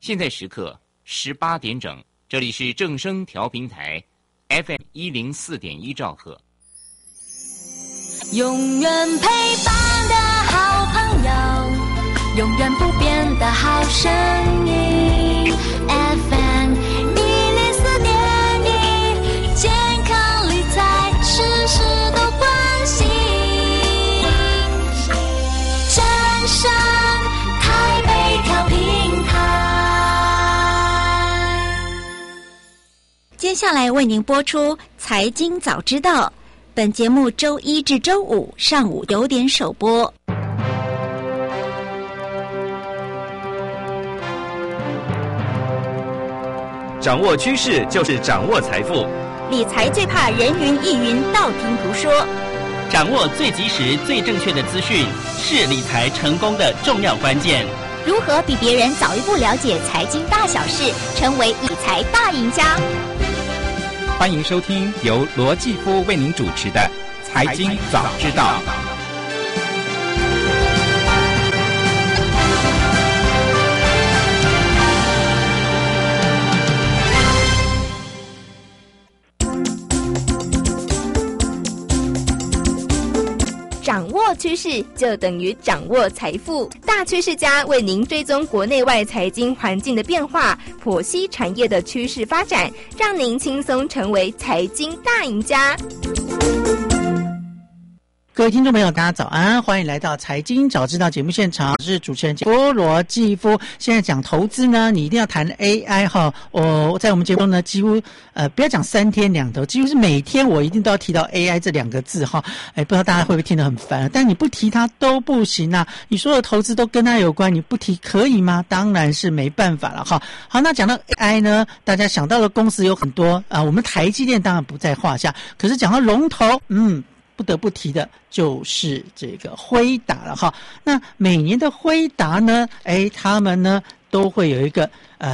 现在时刻18点整，这里是正声调频台 FM104.1兆赫。 永远陪伴的好朋友，永远不变的好声音 FM104.1，健康理财事事都关心。正声台北调频台， 接下来为您播出财经早知道。本节目周一至周五上午9点首播。 掌握趋势就是掌握财富， 理财最怕人云亦云、道听途说。 掌握最及时、最正确的资讯，是理财成功的重要关键。 如何比别人早一步了解财经大小事，成为理财大赢家？ 欢迎收听由罗继夫为您主持的《财经早知道》。 掌握趋势就等于掌握财富，大趋势家为您追踪国内外财经环境的变化，剖析产业的趋势发展，让您轻松成为财经大赢家。 各位听众朋友大家早安，欢迎来到财经早知道节目现场，我是主持人罗继夫。现在讲投资呢，你一定要谈 AI 哈。我在我们节目中呢，几乎不要讲3天2头，几乎是每天我一定都要提到 AI 这2个字哈。不知道大家会不会听得很烦，但你不提它都不行啊。你所有投资都跟它有关，你不提可以吗？当然是没办法了哈。好，那讲到 AI 呢，大家想到的公司有很多啊，我们台积电当然不在话下，可是讲到龙头，不得不提的就是这个辉达了哈。那每年的辉达呢，他们呢都会有一个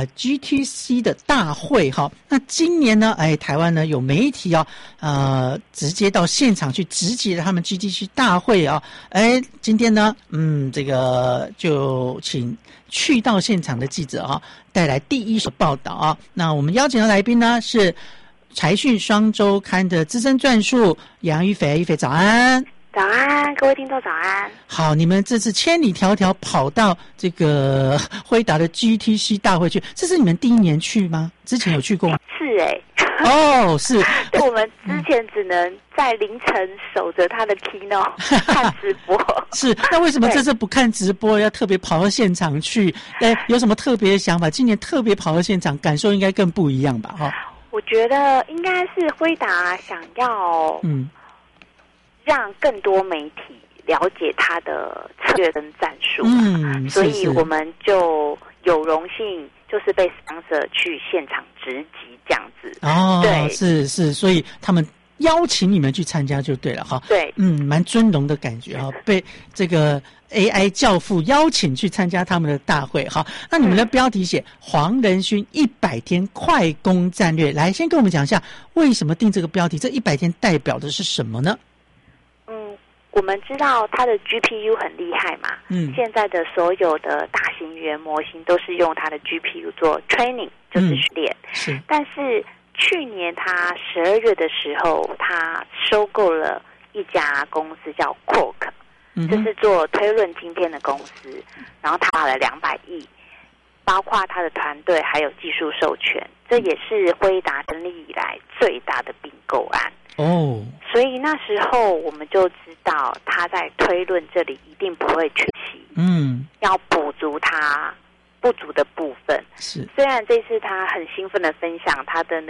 GTC 的大会哈。那今年呢，台湾呢有媒体直接到现场去直击了他们 GTC 大会啊。今天呢，这个就请去到现场的记者带来第一手报道啊。那我们邀请的来宾呢是财讯双周刊的资深撰述杨宇斐，宇斐早安。 早安，各位听众早安。好， 你们这次千里迢迢跑到这个辉达的 GTC 大会去，这是你们第一年去吗？之前有去过吗？ 是是。 我们之前只能在凌晨守着他的 keynote 看直播。 是，那为什么这次不看直播，要特别跑到现场去？有什么特别的想法？今年特别跑到现场，感受应该更不一样吧？ 我觉得应该是辉达想要让更多媒体了解他的策略跟战术，所以我们就有荣幸就是被 sponsor 去现场直击这样子。对， 是，所以他们邀请你们去参加就对了哈。 对， 蛮尊荣的感觉哈，被这个 AI 教父邀请去参加他们的大会哈。那你们的标题写黄仁勋100天快攻战略，来先跟我们讲一下为什么定这个标题，这100天代表的是什么呢？ 我们知道它的 GPU 很厉害嘛，现在的所有的大型语言模型都是用它的 GPU 做 training， 就是训练。是，但是去年他12月的时候，他收购了一家公司叫 Quark，这是做推论晶片的公司，然后他花了200亿，包括他的团队还有技术授权，这也是辉达成立以来最大的并购案。所以那时候我们就知道他在推论这里一定不会缺席，要补足他不足的部分。是，虽然这次他很兴奋的分享他的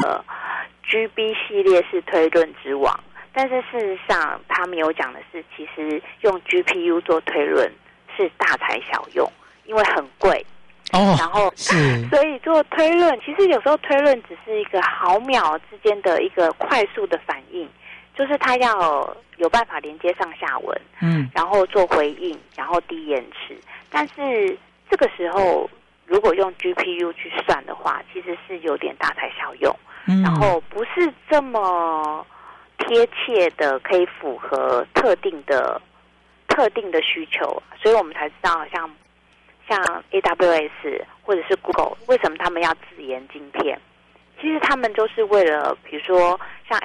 GB 系列是推论之王，但是事实上他没有讲的是，其实用 GPU 做推论是大材小用，因为很贵。然后所以做推论，其实有时候推论只是一个毫秒之间的一个快速的反应，就是它要有办法连接上下文，然后做回应，然后低延迟。但是这个时候如果用 GPU 去算的话，其实是有点大材小用，然后不是这么贴切的可以符合特定的需求，所以我们才知道像像 AWS 或者是 Google， 为什么他们要自研晶片？其实他们就是为了，比如说像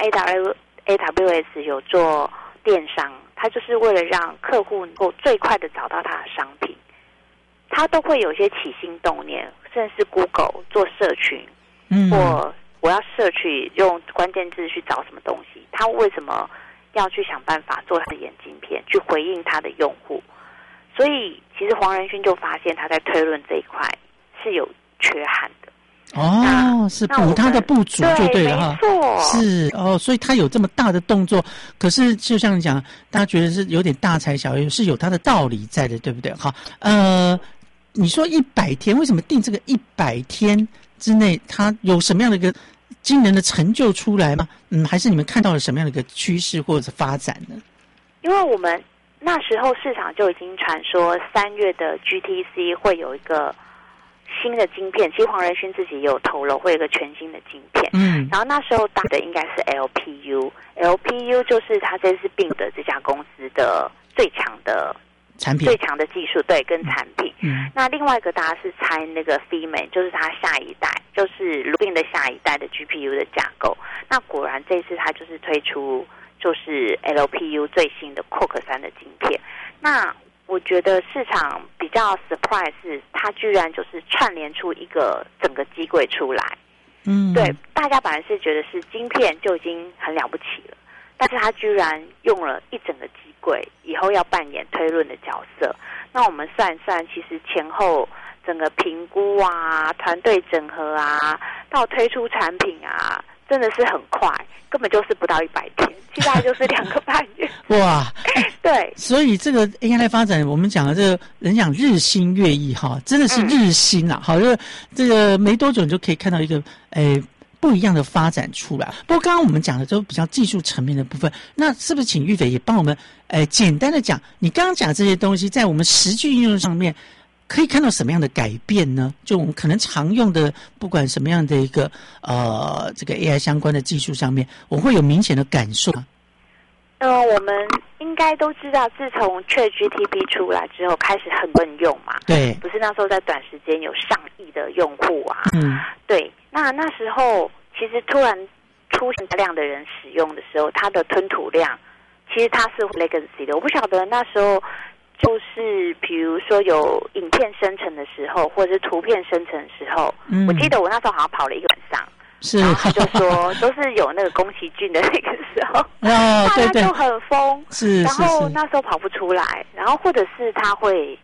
AWS 有做电商，它就是为了让客户能够最快的找到他的商品，他都会有一些起心动念，甚至是 Google 做社群，或我要社群用关键字去找什么东西，他为什么要去想办法做他的眼镜片，去回应他的用户？所以其实黄仁勋就发现他在推论这一块是有缺憾的。 是补他的不足就对了哈， 没错， 是所以他有这么大的动作，可是就像你讲，大家觉得是有点大材小用，是有他的道理在的，对不对？好，你说100天，为什么定这个100天之内，它有什么样的一个惊人的成就出来吗？还是你们看到了什么样的一个趋势或者是发展呢？ 因为我们那时候市场就已经传说3月的 GTC 会有一个新的晶片，其实黄仁勋自己也有透露会有一个全新的晶片，然后那时候打的应该是 LPU 就是他这次并的这家公司的最强的产品， 最强的技术，对，跟产品。那另外一个大家是猜那个 Feynman， 就是他下一代，就是鲁并的下一代的 GPU 的架构。那果然这次他就是推出就是 LPU 最新的 Quark 3的晶片。那我觉得市场比较 surprise 是它居然就是串联出一个整个机柜出来。对，大家本来是觉得是晶片就已经很了不起了，但是它居然用了一整个机柜，以后要扮演推论的角色。那我们算一算，其实前后整个评估啊、团队整合啊，到推出产品啊，真的是很快，根本就是不到100天，其实大概就是2个半月。 哇， 对， 所以这个 AI 的发展，我们讲的这个人讲日新月异哈，真的是日新啊！好，这个没多久你就可以看到一个不一样的发展出来。不过刚刚我们讲的都比较技术层面的部分，那是不是请玉斐也帮我们简单的讲，你刚刚讲这些东西在我们实际应用上面可以看到什么样的改变呢？就我们可能常用的不管什么样的一个这个 AI 相关的技术上面，我会有明显的感受吗？ 我们应该都知道，自从 ChatGPT 出来之后，开始很多人用嘛。对，不是那时候在短时间有上亿的用户啊。对，那时候其实突然出现大量的人使用的时候，它的吞吐量其实它是 legacy 的。我不晓得那时候就是比如说有影片生成的时候，或者是图片生成的时候，我记得我那时候好像跑了1个晚上。 是， 然后他就说都是有那个宫崎骏的那个时候，大家就很疯， 是， 然后那时候跑不出来，然后或者是他会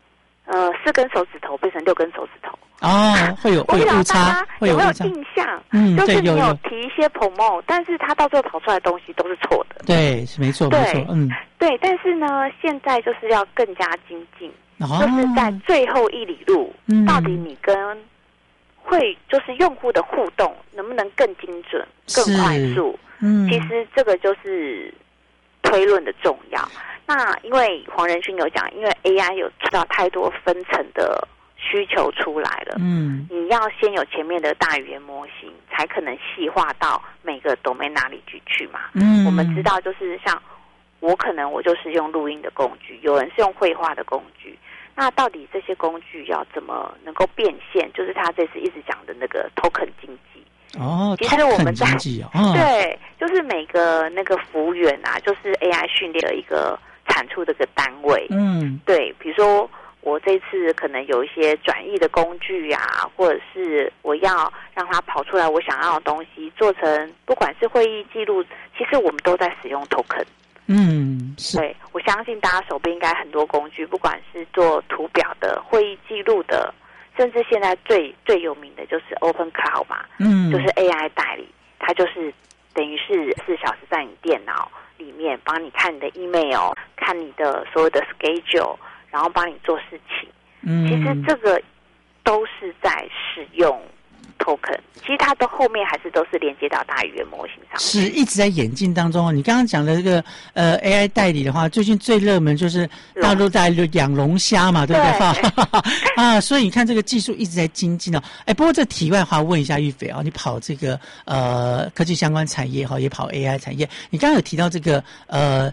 4根手指头变成6根手指头， 会有误差，会有没有印象？就是你有提一些 promo， 但是他到最后跑出来的东西都是错的。 对，是没错，没错， 对，但是呢，现在就是要更加精进，就是在最后1里路，到底你跟会就是用户的互动能不能更精准、更快速？其实这个就是推论的重要。那因为黄仁勋有讲，因为 AI 有知道太多分层的需求出来了，你要先有前面的大语言模型，才可能细化到每个 domain 哪里去嘛。我们知道就是像我就是用录音的工具，有人是用绘画的工具。那到底这些工具要怎么能够变现？就是他这次一直讲的那个 token 经济。其实我们在对，就是每个那个服务员啊，就是 AI 训练的一个产出的一个单位。对，比如说我这次可能有一些转译的工具啊，或者是我要让它跑出来我想要的东西，做成不管是会议记录，其实我们都在使用 token。对，我相信大家手边应该很多工具，不管是做图表的、会议记录的，甚至现在最有名的就是 Open Cloud 嘛，就是 AI 代理，它就是等于是24小时在你电脑里面帮你看你的 email， 看你的所有的 schedule， 然后帮你做事情。其实这个都是在使用token， 其实它的后面还是都是连接到大语言模型上面， 是一直在演进当中。你刚刚讲的这个AI 代理的话，最近最热门就是大陆在养龙虾嘛，对不对？所以你看这个技术一直在精进哦。不过这题外话问一下玉斐啊，你跑这个科技相关产业哈，也跑 AI 产业，你刚刚有提到这个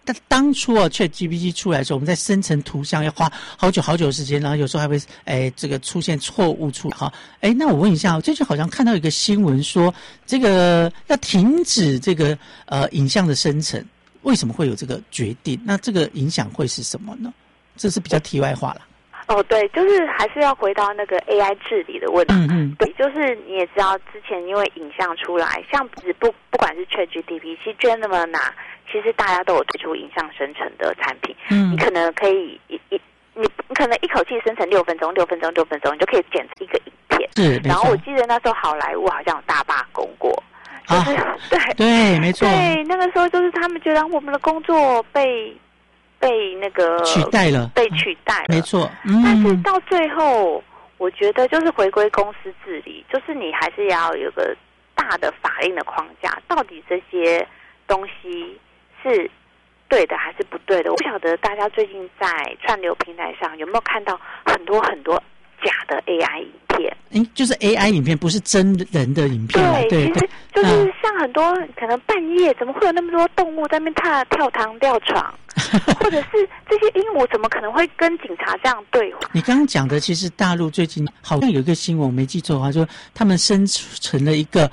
当初ChatGPT 出来的时候，我们在生成图像要花好久的时间，然后有时候还会这个出现错误出哈。那我问一下，最近好像看到一个新闻说，这个要停止这个影像的生成，为什么会有这个决定？那这个影响会是什么呢？这是比较题外话了。 对，就是还是要回到那个 AI 治理的问题。对，就是你也知道，之前因为影像出来，像不管是 ChatGPT， 其实 Gemini， 其实大家都有推出影像生成的产品。你可能可以你可能一口气生成6分钟，你就可以剪成一个影片。是，然后我记得那时候好莱坞好像有大罢工过。就是对，没错。 对，那个时候就是他们觉得我们的工作被那个取代了，没错。 但是到最后，我觉得就是回归公司治理，就是你还是要有个大的法令的框架，到底这些东西是对的还是不对的？我不晓得大家最近在串流平台上有没有看到很多假的 AI 影片？ 就是 AI 影片，不是真人的影片。 对，其实就是像很多可能半夜怎么会有那么多动物在那边跳塘吊床，或者是这些鹦鹉怎么可能会跟警察这样对话？ 你刚刚讲的，其实大陆最近好像有一个新闻，我没记错的话，说他们生成了一个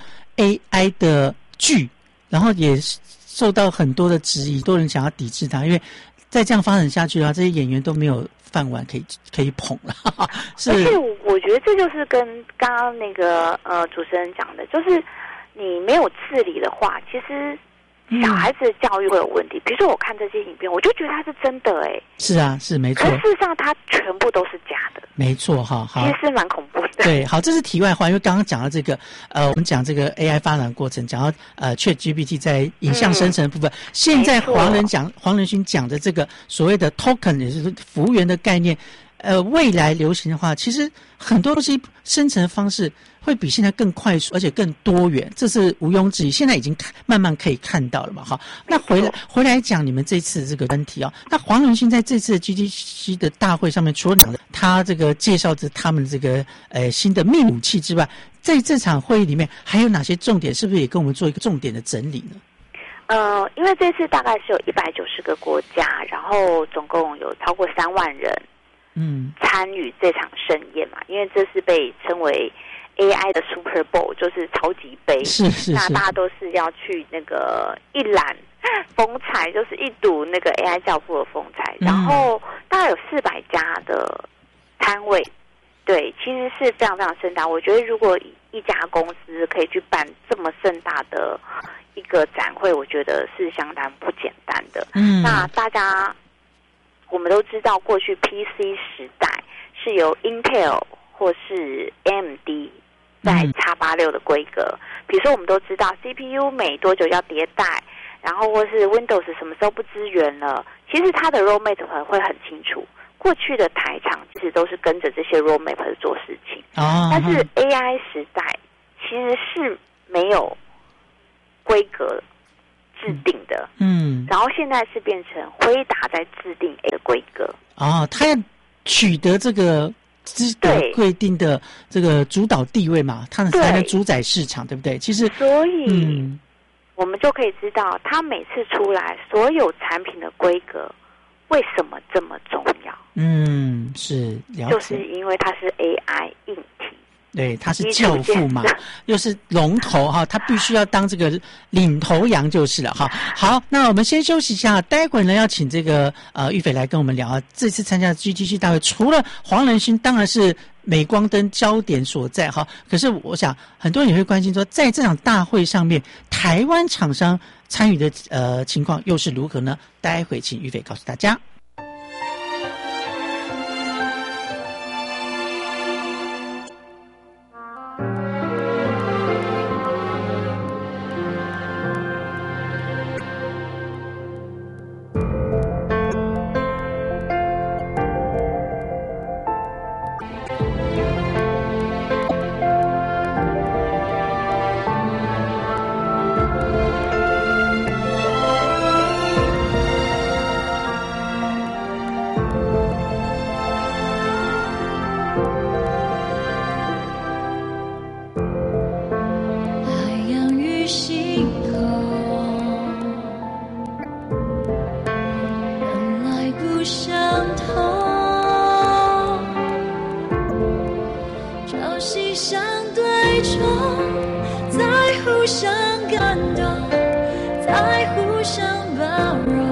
AI 的剧，然后也受到很多的质疑，多人想要抵制它，因为再这样发展下去的话，这些演员都没有饭碗可以捧了。是， 而且我觉得这就是跟刚刚那个主持人讲的，就是你没有治理的话，其实小孩子的教育会有问题。比如说我看这些影片，我就觉得它是真的是啊，是没错。 可是事实上它全部都是假的。 没错哈，好， 其实是蛮恐怖的。 对，好，这是题外话，因为刚刚讲到这个我们讲这个 AI 发展过程，讲到ChatGPT 在影像生成的部分，现在黄仁勋讲的这个所谓的 token， 也就是服务员的概念。未来流行的话，其实很多东西生成的方式会比现在更快速，而且更多元，这是毋庸置疑。现在已经慢慢可以看到了嘛，哈。那回来讲你们这次这个问题那黄仁勋在这次的 GTC 的大会上面，除了讲他这个介绍着他们这个新的密武器之外，在这场会议里面还有哪些重点？是不是也跟我们做一个重点的整理呢？ 因为这次大概是有190个国家，然后总共有超过3万人。参与这场盛宴嘛，因为这是被称为 AI 的 Super Bowl， 就是超级杯。 是。 那大家都是要去那个一览风采，就是一睹那个 AI 教父的风采。然后大概有400家的摊位，对，其实是非常非常盛大。我觉得如果一家公司可以去办这么盛大的一个展会，我觉得是相当不简单的。那大家。我们都知道，过去 PC 时代是由 Intel 或是 AMD 在 X86 的规格。比如说，我们都知道 CPU 每多久要迭代，然后或是 Windows 什么时候不支援了，其实它的 roadmap 会很清楚。过去的台厂其实都是跟着这些 roadmap 做事情。但是 AI 时代其实是没有规格制定的，然后现在是变成辉达在制定 A 的规格。 他要取得这个资格规定的这个主导地位嘛，他才能主宰市场，对不对？其实， 所以我们就可以知道，他每次出来所有产品的规格为什么这么重要？ 是了解， 就是因为它是 AI 硬体。 对，他是教父嘛，又是龙头他必须要当这个领头羊就是了哈。好，那我们先休息一下，待会呢要请这个玉斐来跟我们聊这次参加 GTC 大会，除了黄仁勋当然是镁光灯焦点所在可是我想很多人也会关心说，在这场大会上面，台湾厂商参与的情况又是如何呢？待会请玉斐告诉大家。 息相对冲，再互相感动，再互相包容。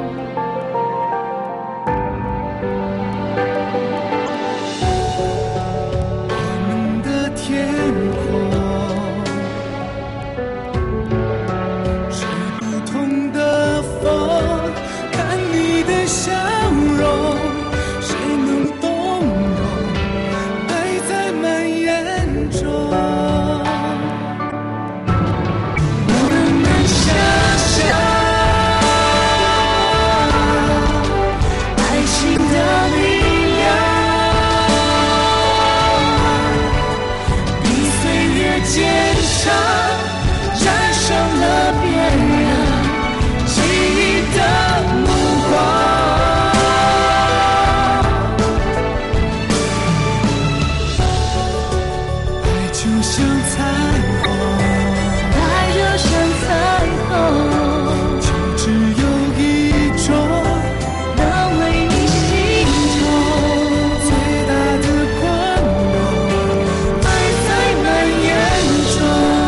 我们的天空是不同的风，看你的笑容，谁能动容？爱在蔓延中，我们想象爱情的力量，比岁月坚强，战胜了别人记忆的目光。爱就像彩虹， 爱就像彩虹， 就只有一种， 能为你心痛。 最大的宽容，爱在蔓延中。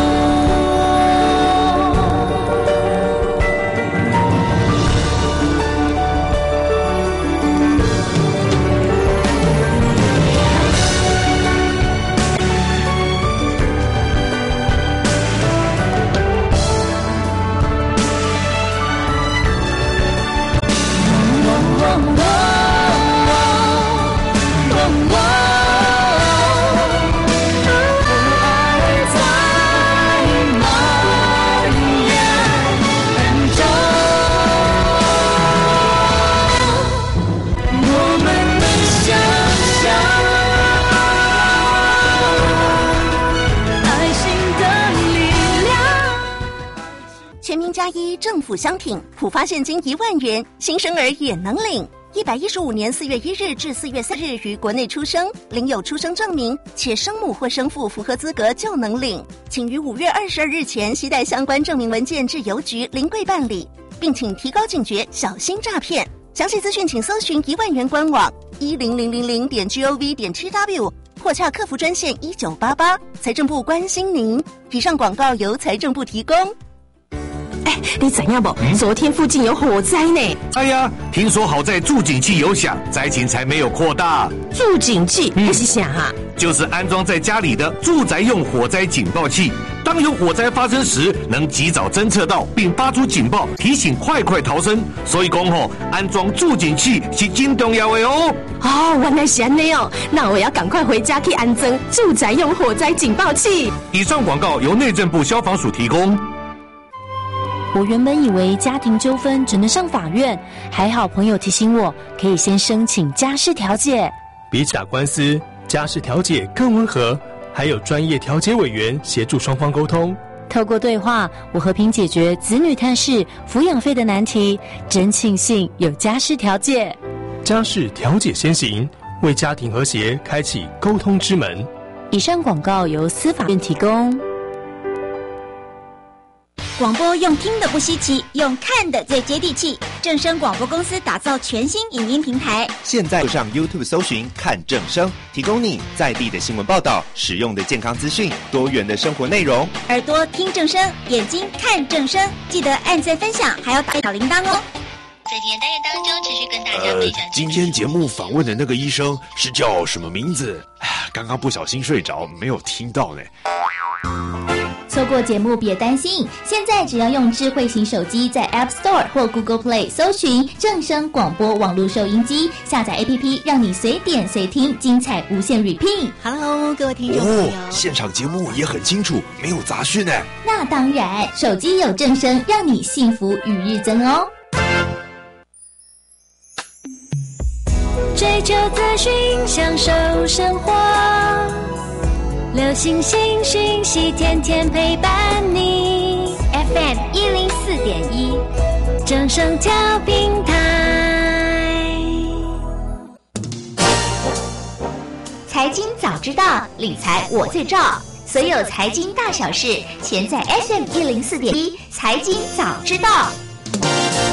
全民加一，政府相挺，普发现金1万元，新生儿也能领。115年4月1日至4月3日于国内出生，领有出生证明，且生母或生父符合资格就能领。请于5月22日前携带相关证明文件至邮局临柜办理，并请提高警觉，小心诈骗。详细资讯请搜寻1万元官网10000.gov.tw 或洽客服专线1988。财政部关心您。以上广告由财政部提供。 你知影不？昨天附近有火灾呢。 哎呀，听说好在助警器有响，灾情才没有扩大。 助警器那是啥啊？ 就是安装在家里的住宅用火灾警报器，当有火灾发生时，能及早侦测到并发出警报，提醒快逃生。所以讲安装助警器是真重要的哦。 原来是这样哦，那我要赶快回家去安装住宅用火灾警报器。 以上广告由内政部消防署提供。 我原本以为家庭纠纷只能上法院，还好朋友提醒我，可以先申请家事调解。 比起打官司，家事调解更温和，还有专业调解委员协助双方沟通。 透过对话，我和平解决子女探视、抚养费的难题，真庆幸有家事调解。 家事调解先行，为家庭和谐开启沟通之门。 以上广告由司法院提供。 广播用听的不稀奇，用看的最接地气。正声广播公司打造全新影音平台， 现在就上 YouTube 搜寻看正声，提供你在地的新闻报道、实用的健康资讯、多元的生活内容。 耳朵听正声，眼睛看正声，记得按赞分享，还要打小铃铛哦。 在今天单元当中，持续跟大家分享。 今天节目访问的那个医生是叫什么名字？刚刚不小心睡着，没有听到呢。 错过节目别担心，现在只要用智慧型手机在 App Store 或 Google Play 搜寻正声广播网络收音机，下载 APP， 让你随点随听，精彩无限 repeat。Hello， 各位听众朋友， 现场节目也很清楚，没有杂讯呢。 那当然，手机有正声，让你幸福与日增哦。 追求资讯，享受生活。流行新讯息，天天陪伴你。FM 104.1，正声调频台。 财经早知道，理财我最照。所有财经大小事，全在 FM 104.1，财经早知道。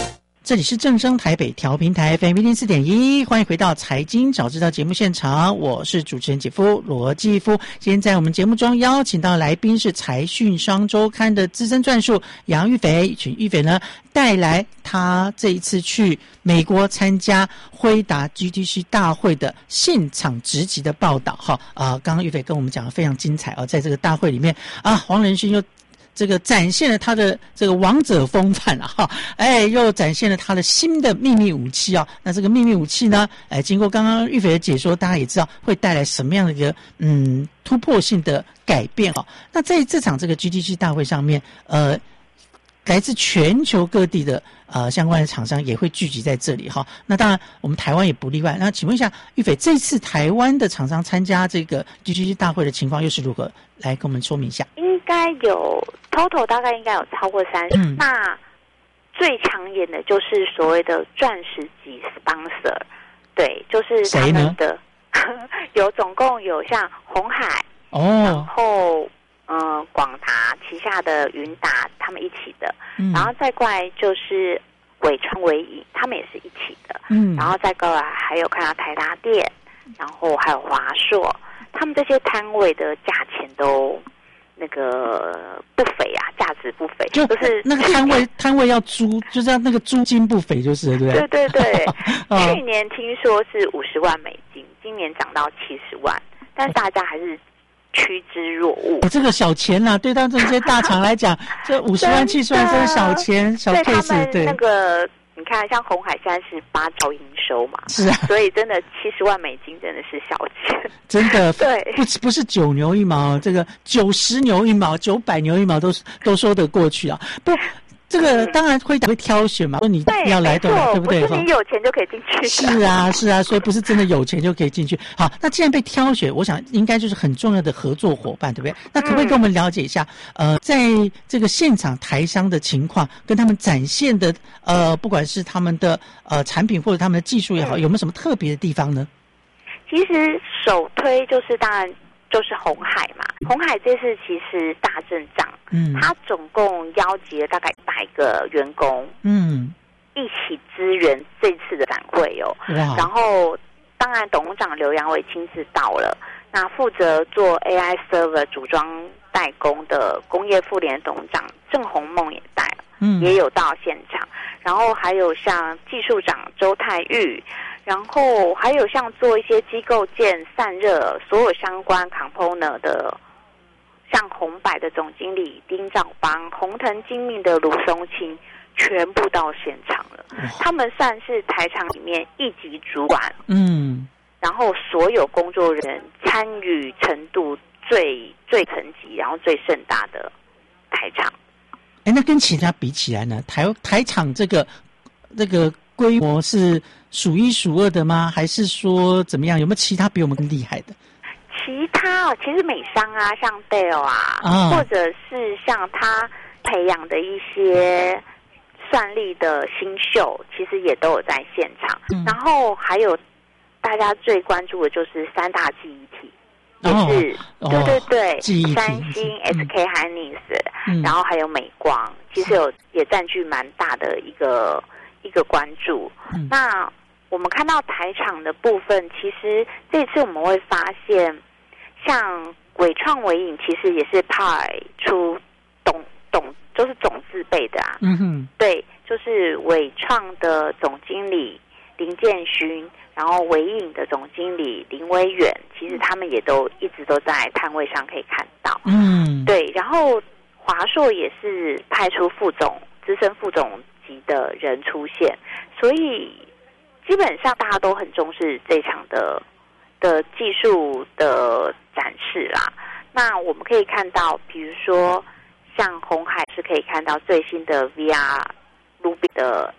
这里是正声台北调频台 FM104.1，欢迎回到财经早知道节目现场，我是主持人姐夫罗继夫。今天在我们节目中邀请到来宾是财讯双周刊的资深撰述杨玉斐，请玉斐呢带来他这一次去美国参加辉达 GTC 大会的现场直击的报道哈。刚刚玉斐跟我们讲的非常精彩哦，在这个大会里面黄仁勋又这个展现了他的这个王者风范哈，又展现了他的新的秘密武器啊。那这个秘密武器呢，经过刚刚玉斐的解说，大家也知道会带来什么样的一个突破性的改变哈。那在这场这个 GTC 大会上面，来自全球各地的相关的厂商也会聚集在这里哈。那当然我们台湾也不例外。那请问一下玉斐，这次台湾的厂商参加这个 GTC 大会的情况又是如何？来跟我们说明一下。 应该有 total 大概应该有超过30。那最抢眼的就是所谓的钻石级 sponsor， 对，就是他们的总共有像鸿海然后广达旗下的云达他们一起的，然后再过来就是伟创伟影他们也是一起的，然后再过来还有看到台达电，然后还有华硕，他们这些摊位的价钱都那个不菲啊，价值不菲，就是那个摊位要租，就是要那个租金不菲，就是对不对？ 对对对。去年听说是50万美金，今年涨到70万，但是大家还是趋之若鹜。 这个小钱啊，对到这些大厂来讲，这50万70万真是小钱小 case。 对，那个你看，像鸿海现在是8兆营收嘛， 是啊， 所以真的70万美金真的是小钱， 真的对， 不是9牛1毛，这个90牛1毛、900牛1毛都说得过去啊，不。这个当然会挑选嘛，说你要来对不对？ 不是你有钱就可以进去。 是啊，所以不是真的有钱就可以进去。好，那既然被挑选，我想应该就是很重要的合作伙伴，对不对？那可不可以跟我们了解一下，在这个现场台商的情况，跟他们展现的不管是他们的产品或者他们的技术也好，有没有什么特别的地方呢？ 其实首推就是当然就是鸿海嘛，鸿海这次其实大阵仗，他总共邀集了大概100个员工，一起支援这次的展会哦。然后当然董事长刘扬伟亲自到了，那负责做 AI server 组装代工的工业妇联董事长郑鸿梦也带了，也有到现场。然后还有像技术长周泰玉。然后还有像做一些机构件散热所有相关 component 的，像鸿百的总经理丁兆邦、宏腾精密的卢松清，全部到现场了。他们算是台厂里面一级主管，然后所有工作人员参与程度最层级，然后最盛大的台厂。 那跟其他比起来呢？台厂这个规模是数1数2的吗？还是说怎么样？有没有其他比我们更厉害的？ 其他其实美商啊，像 Dell 或者是像他培养的一些算力的新秀，其实也都有在现场。然后还有大家最关注的就是3大记忆体，也是对，三星、SK hynix，然后还有美光，其实也占据蛮大的一个关注。那我们看到台厂的部分，其实这次我们会发现，像伟创伟影其实也是派出就是总字辈的啊。对，就是伟创的总经理林建勋，然后伟影的总经理林威远，其实他们也都一直都在摊位上可以看到。对，然后华硕也是派出资深副总级的人出现，所以基本上大家都很重视这场的技术的展示啦。那我们可以看到，比如说像鸿海是可以看到最新的 VR Ruby 的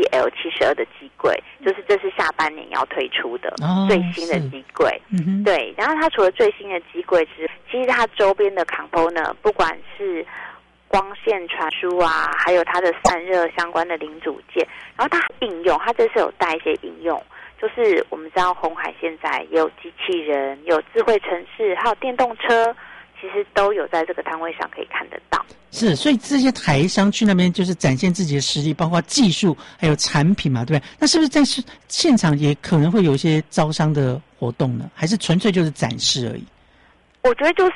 NVL72 的机柜，就是这是下半年要推出的最新的机柜。对，然后它除了最新的机柜之外，其实它周边的 component 不管是光线传输啊，还有它的散热相关的零组件，然后它应用，它这次有带一些应用，就是我们知道鸿海现在也有机器人，有智慧城市，还有电动车， 其实都有在这个摊位上可以看得到。 是，所以这些台商去那边就是展现自己的实力，包括技术还有产品嘛，对不对？那是不是在现场也可能会有一些招商的活动呢？还是纯粹就是展示而已？ 我觉得就是，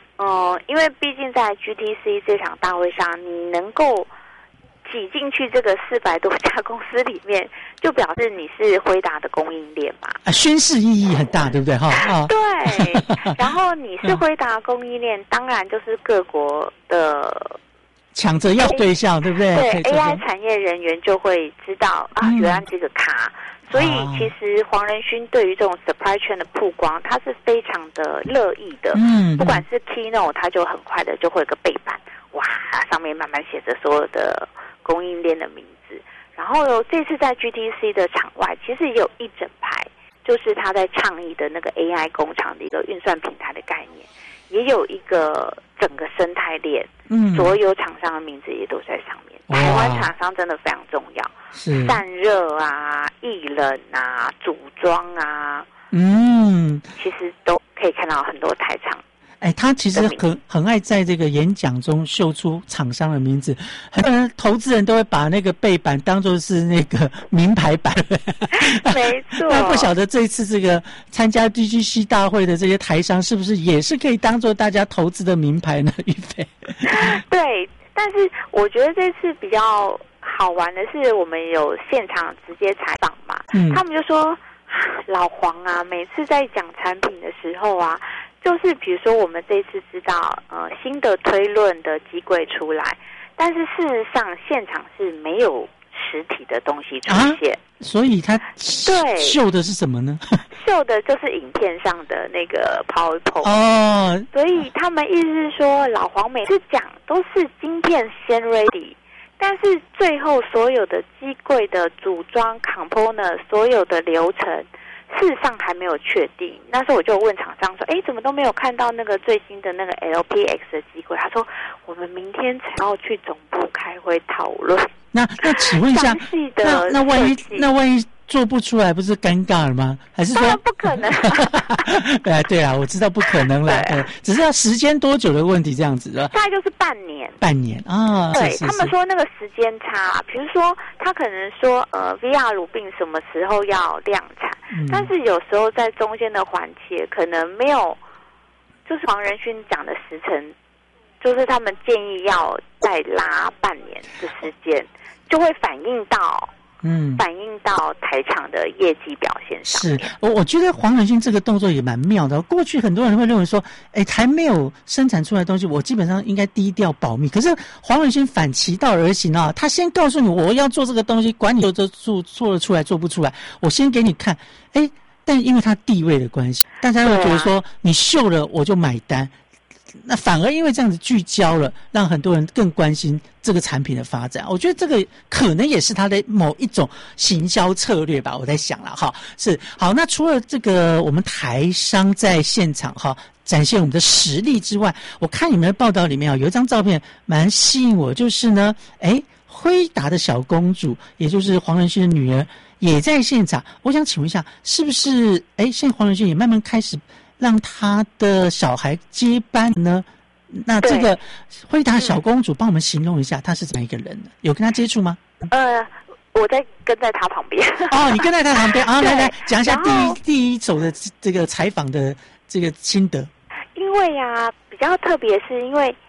因为毕竟在 GTC 这场大会上，你能够挤进去这个400多家公司里面，就表示你是辉达的供应链嘛。 宣示意义很大，对不对？ 对。然后你是辉达供应链，当然就是各国的抢着要对象，对不对？ 对 ，AI 产业人员就会知道啊，原来这个卡。所以其实黄仁勋对于这种 supply chain 的曝光，他是非常的乐意的。不管是 keynote， 他就很快的就会有个背板，哇，上面慢慢写着所有的供应链的名字。然后这次在 GTC 的场外，其实也有一整排，就是他在倡议的那个 AI 工厂的一个运算平台的概念，也有一个整个生态链，所有厂商的名字也都在上面。台湾厂商真的非常重要，散热啊、艺人啊、组装啊，其实都可以看到很多台厂。 他其实很爱在这个演讲中秀出厂商的名字，很多人投资人都会把那个背板当作是那个名牌版。 没错。 那不晓得这一次这个参加 DGC 大会的这些台商，是不是也是可以当作大家投资的名牌呢？玉飞。 对。但是我觉得这次比较好玩的是，我们有现场直接采访嘛，他们就说老黄啊，每次在讲产品的时候啊，就是比如说我们这次知道新的推论的机柜出来，但是事实上现场是没有实体的东西出现， 所以他秀的是什么呢？ 秀的就是影片上的那个 PowerPoint 所以他们意思是说，老黄每次讲都是晶片先 ready， 但是最后所有的机柜的组装 component 所有的流程，事实上还没有确定。那时候我就问厂商说，怎么都没有看到那个最新的那个 LPX 的机柜？他说我们明天才要去总部开会讨论。 那请问一下，那万一做不出来，不是尴尬了吗？还是说不可能？ 对啊，我知道不可能啦，只是要时间多久的问题，这样子的。 大概就是半年。 半年啊， 对，他们说那个时间差，比如说他可能说VR 乳病什么时候要量产，但是有时候在中间的环节可能没有，就是黄仁勋讲的时程，就是他们建议要再拉半年的时间，就会反映到台厂的业绩表现上面。 是，我觉得黄仁勋这个动作也蛮妙的。过去很多人会认为说，还没有生产出来的东西，我基本上应该低调保密。可是黄仁勋反其道而行啊，他先告诉你我要做这个东西，管你做得出来做不出来，我先给你看。但因为他地位的关系，大家会觉得说你秀了我就买单。那反而因为这样子聚焦了，让很多人更关心这个产品的发展。我觉得这个可能也是他的某一种行销策略吧，我在想了哈。是好，那除了这个我们台商在现场哈展现我们的实力之外，我看你们的报道里面有一张照片蛮吸引我，就是呢，辉达的小公主，也就是黄仁勋的女儿也在现场。我想请问一下，是不是现在黄仁勋也慢慢开始让他的小孩接班呢？那这个辉达小公主帮我们形容一下，她是怎么一个人呢？有跟她接触吗？ 我跟在她旁边。 你跟在她旁边啊！来讲一下第一手的这个采访的这个心得。 因为比较特别是因为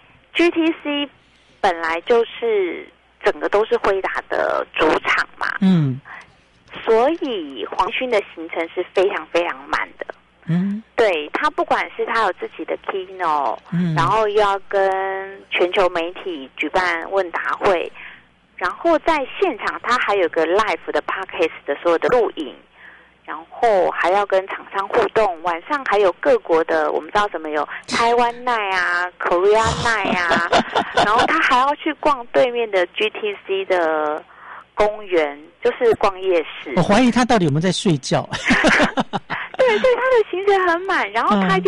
GTC 本来就是整个都是辉达的主场嘛，所以黄勋的行程是非常非常满的。对，他不管是他有自己的 keynote，然后又要跟全球媒体举办问答会，然后在现场他还有个 live 的 podcast 的所有的录影，然后还要跟厂商互动，晚上还有各国的，我们知道什么有台湾night啊 Korea night 啊，然后他还要去逛对面的 GTC 的公园，就是逛夜市。 我怀疑他到底有没有在睡觉。 对，所以他的行程很满，然后他又